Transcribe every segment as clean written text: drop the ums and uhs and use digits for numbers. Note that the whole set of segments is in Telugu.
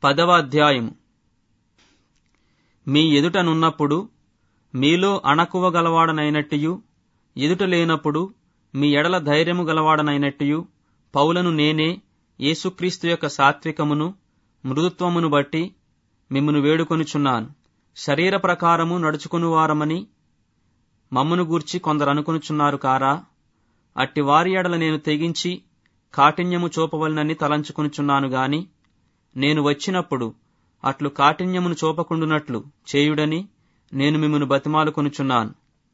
10వ అధ్యాయము. మీ ఎదుటనున్నప్పుడు మీలో అణకువ గలవాడనైనట్టియు, ఎదుట లేనప్పుడు మీ ఎడల ధైర్యము గలవాడనైనట్టియు పౌలను నేనే యేసుక్రీస్తు యొక్క సాత్వికమును మృదుత్వమును బట్టి మిమ్మును వేడుకొనుచున్నాను. శరీర ప్రకారము నడుచుకునివారమని మమ్మును గూర్చి కొందరనుకొనుచున్నారు కారా? అట్టి వారి ఎడల నేను తెగించి కాఠిన్యము చూపవలనని తలంచుకొనుచున్నాను గాని, నేను వచ్చినప్పుడు అట్లు కాఠిన్యమును చూపకుండునట్లు చేయుడని నేను మిమ్మును బతిమాలుకొనుచున్నాను.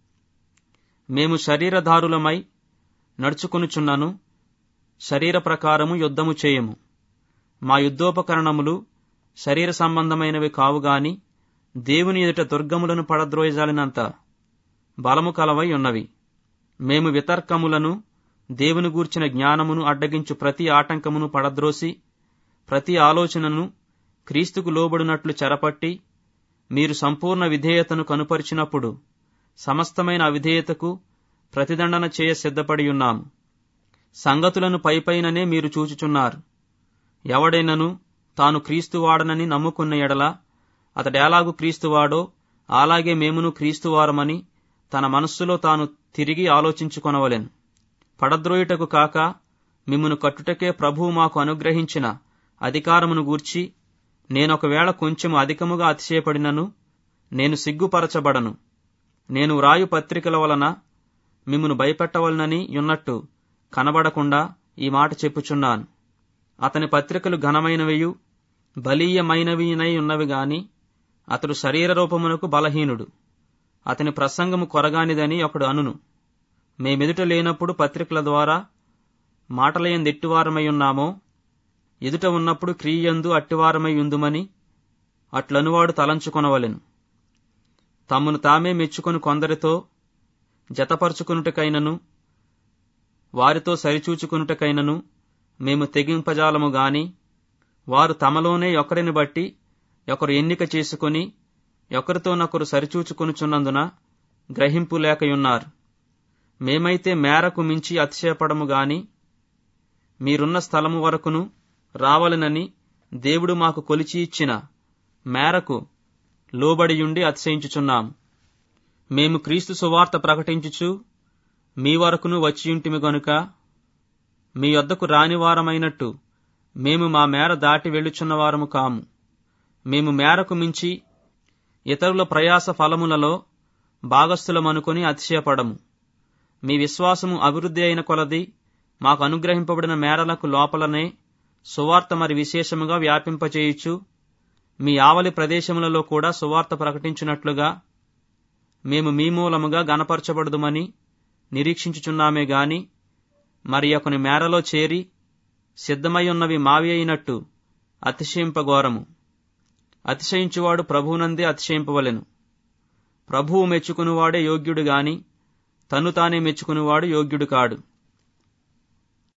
మేము శరీరధారులమై నడుచుకొనుచున్నను, శరీర ప్రకారము యుద్ధము చేయము. మా యుద్ధోపకరణములు శరీర సంబంధమైనవి కావుగాని దేవుని ఎదుట దుర్గములను పడద్రోయజాలినంత బలము కలవై ఉన్నవి. మేము వితర్కములను, దేవుని గూర్చిన జ్ఞానమును అడ్డగించు ప్రతి ఆటంకమును పడద్రోసి ప్రతి ఆలోచనను క్రీస్తుకు లోబడినట్లు చెరపట్టి, మీరు సంపూర్ణ విధేయతను కనుపరిచినప్పుడు సమస్తమైన అవిధేయతకు ప్రతిదండన చేయ సిద్ధపడి ఉన్నాము. సంగతులను పైపైననే మీరు చూచుచున్నారు. ఎవడైనను తాను క్రీస్తువాడనని నమ్ముకున్న ఎడల అతడెలాగు క్రీస్తువాడో అలాగే మేమును క్రీస్తువారమని తన మనస్సులో తాను తిరిగి ఆలోచించుకొనవలెను. పడద్రోయుటకు కాక మిమ్మును కట్టుటకే ప్రభువు మాకు అనుగ్రహించిన అధికారమును గూర్చి నేనొకవేళ కొంచెము అధికముగా అతిశయపడినను నేను సిగ్గుపరచబడను. నేను వ్రాయు పత్రికల వలన మిమ్మును భయపెట్టవలనని యున్నట్టు కనబడకుండా ఈ మాట చెప్పుచున్నాను. అతని పత్రికలు ఘనమైనవియు బలీయమైనవినై ఉన్నవి గాని అతడు శరీర రూపమునకు బలహీనుడు. అతని ప్రసంగము కొరగానిదని ఒకడు అనును. మేమెదుట లేనప్పుడు పత్రికల ద్వారా మాటలయందు ఎట్టివారమై ఉన్నామో, ఎదుట ఉన్నప్పుడు క్రియయందు అట్టివారమై ఉందుమని అట్లనువాడు తలంచుకొనవలెను. తమ్మును తామే మెచ్చుకొని కొందరితో జతపరుచుకొనుటకైనను వారితో సరిచూచుకొనుటకైనను మేము తెగింపజాలము గాని, వారు తమలోనే ఒకరిని బట్టి ఒకరు ఎన్నిక చేసుకొని ఒకరితోనొకరు సరిచూచుకొనుచున్నందున గ్రహింపు లేకయున్నారు. మేమైతే మేరకు మించి అతిశయపడము గాని మీరున్న స్థలము వరకును రావలెనని దేవుడు మాకు కొలిచి ఇచ్చిన మేరకు లోబడియుండి అతిశయించుచున్నాము. మేము క్రీస్తు సువార్త ప్రకటించుచు మీ వరకును వచ్చియుంటిమి గనుక మీ యొద్దకు రానివారమైనట్టు మేము మా మేర దాటి వెళ్ళుచున్నవారము కాము. మేము మేరకు మించి ఇతరుల ప్రయాస ఫలములలో భాగస్థులమనుకొని అతిశయపడము. మీ విశ్వాసము అభివృద్ధి అయిన కొలది మాకు అనుగ్రహింపబడిన మేరలకు లోపలనే సువార్త మరి విశేషముగా వ్యాపింపచేయుచు మీ ఆవలి ప్రదేశములలో కూడా సువార్త ప్రకటించున్నట్లుగా మేము మీ మూలముగా గణపరచబడుదుమని నిరీక్షించుచున్నామే గాని మరి ఒకని మేరలో చేరి సిద్ధమై ఉన్నవి మావి అయినట్టు అతిశయింపగోరము. అతిశయించువాడు ప్రభువునందే అతిశయింపవలెను. ప్రభువు మెచ్చుకునివాడే యోగ్యుడు గాని తన్ను తానే మెచ్చుకునివాడు యోగ్యుడు కాడు.